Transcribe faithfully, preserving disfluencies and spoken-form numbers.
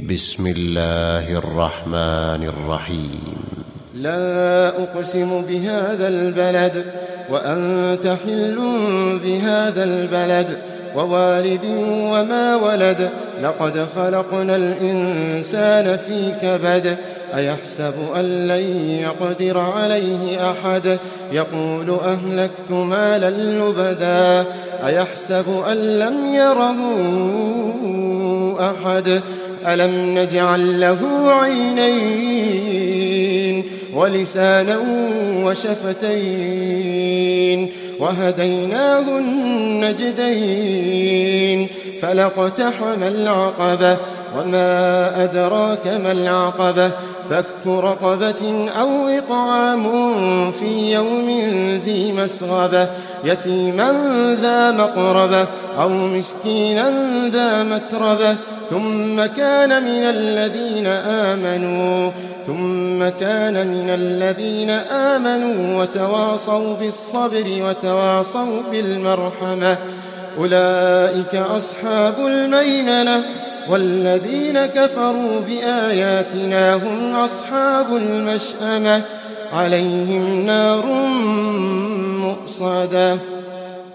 بسم الله الرحمن الرحيم. لا أقسم بهذا البلد وأنت حل بهذا البلد ووالد وما ولد لقد خلقنا الإنسان في كبد أيحسب أن لن يقدر عليه أحد يقول أهلكت مالا لبدا أيحسب أن لم يره أحد ألم نجعل له عينين ولسانا وشفتين وهديناه النجدين فلاقتحم العقبة وما أدراك ما العقبة فك رقبة أو إطعام في يوم ذي مسغبة يتيما ذا مقربة أو مسكينا ذا متربة ثم كان من الذين آمنوا ثم كان من الذين آمنوا وتواصوا بالصبر وتواصوا بالمرحمة أولئك أصحاب الميمنة والذين كفروا بآياتنا هم أصحاب المشأمة عليهم نار مؤصدة.